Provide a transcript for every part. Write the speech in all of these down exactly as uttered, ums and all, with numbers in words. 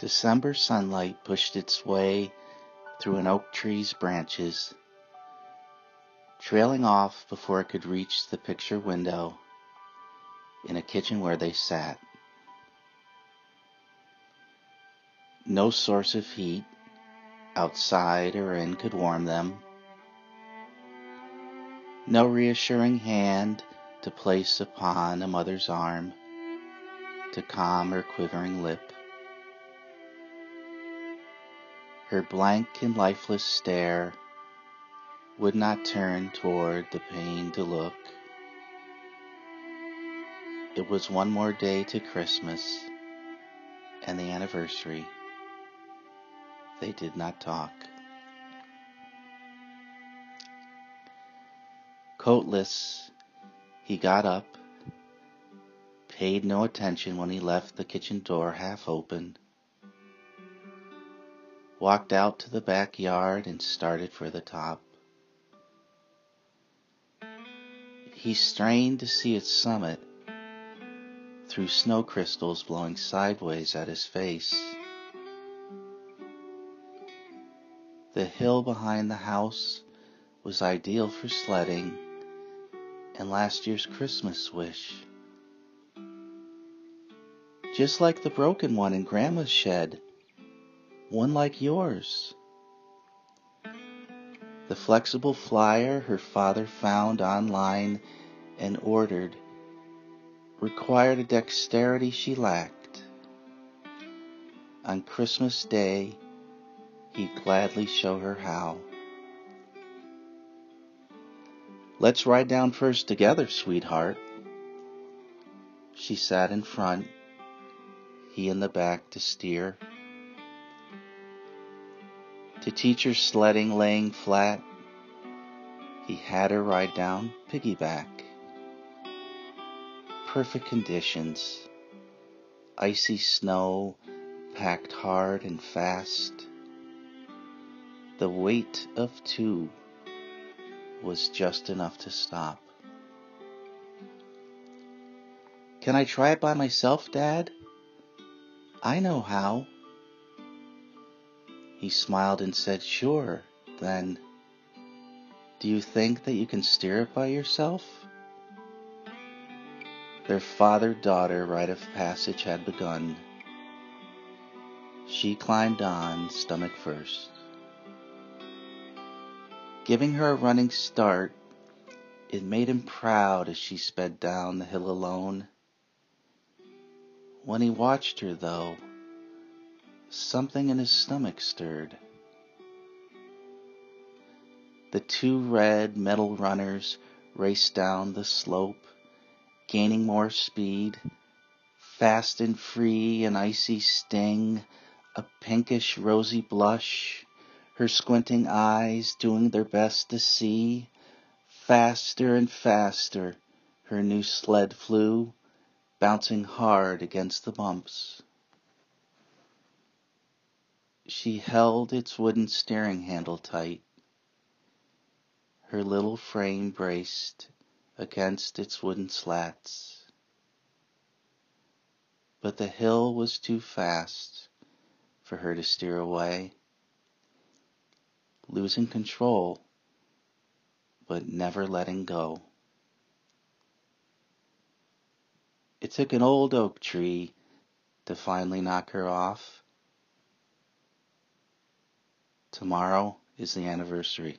December sunlight pushed its way through an oak tree's branches, trailing off before it could reach the picture window in a kitchen where they sat. No source of heat, outside or in, could warm them. No reassuring hand to place upon a mother's arm to calm her quivering lip. Her blank and lifeless stare would not turn toward the pane to look. It was one more day to Christmas and the anniversary. They did not talk. Coatless, he got up, paid no attention when he left the kitchen door half open, walked out to the backyard and started for the top. He strained to see its summit through snow crystals blowing sideways at his face. The hill behind the house was ideal for sledding and last year's Christmas wish. Just like the broken one in Grandma's shed, one like yours. The flexible flyer her father found online and ordered required a dexterity she lacked. On Christmas Day, he'd gladly show her how. Let's ride down first together, sweetheart. She sat in front, he in the back to steer. To teach her sledding laying flat, he had her ride down piggyback. Perfect conditions, icy snow packed hard and fast. The weight of two was just enough to stop. Can I try it by myself, Dad? I know how. He smiled and said, sure, then, do you think that you can steer it by yourself? Their father-daughter rite of passage had begun. She climbed on, stomach first. Giving her a running start, it made him proud as she sped down the hill alone. When he watched her, though, something in his stomach stirred. The two red metal runners raced down the slope, gaining more speed, fast and free, an icy sting, a pinkish rosy blush, her squinting eyes doing their best to see. Faster and faster her new sled flew, bouncing hard against the bumps. She held its wooden steering handle tight, her little frame braced against its wooden slats. But the hill was too fast for her to steer away, losing control, but never letting go. It took an old oak tree to finally knock her off. Tomorrow is the anniversary.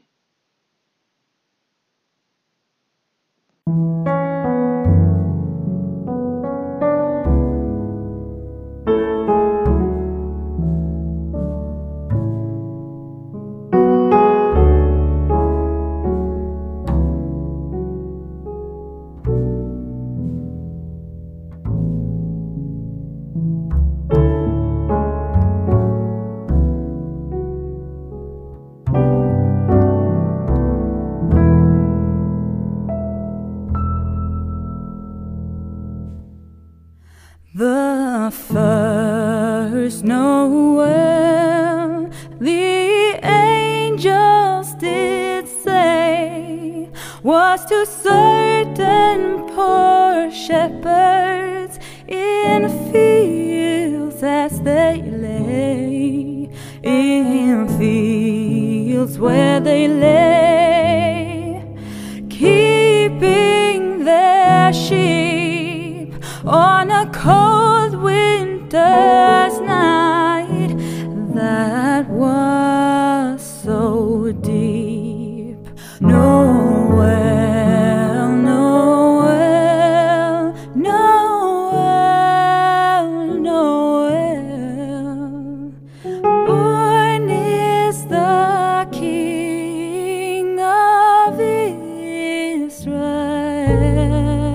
The first Noel, the angels did say, was to certain poor shepherds in fields as they lay. fields where they lay, keeping their sheep on a cold winter's night that was so deep. Noel, Noel, Noel, Noel, born is the King of Israel.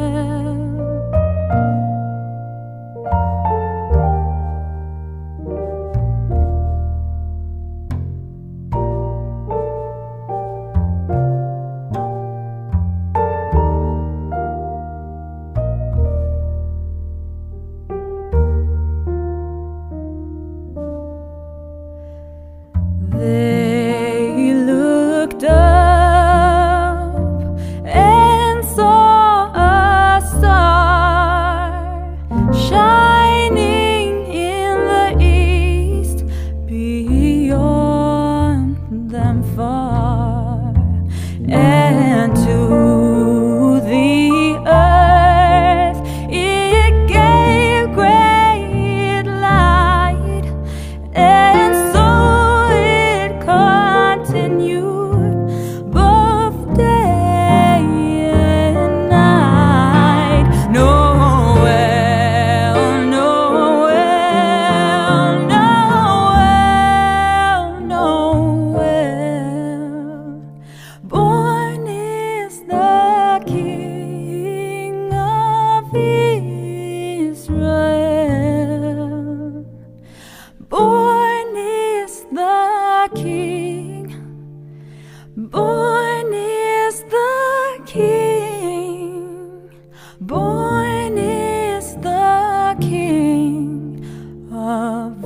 They looked up and saw a star shining in the east, beyond them far, and to the earth it gave great light, and so continued both day and night. Noel, Noel, Noel, Noel, born is the King of Israel. Born is the King, born is the King, born is the King of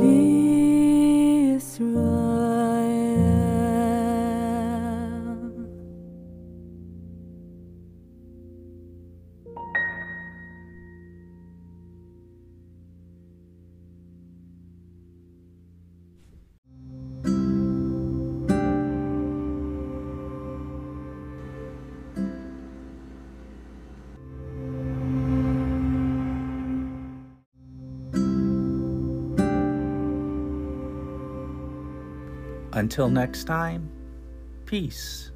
Israel. Until next time, peace.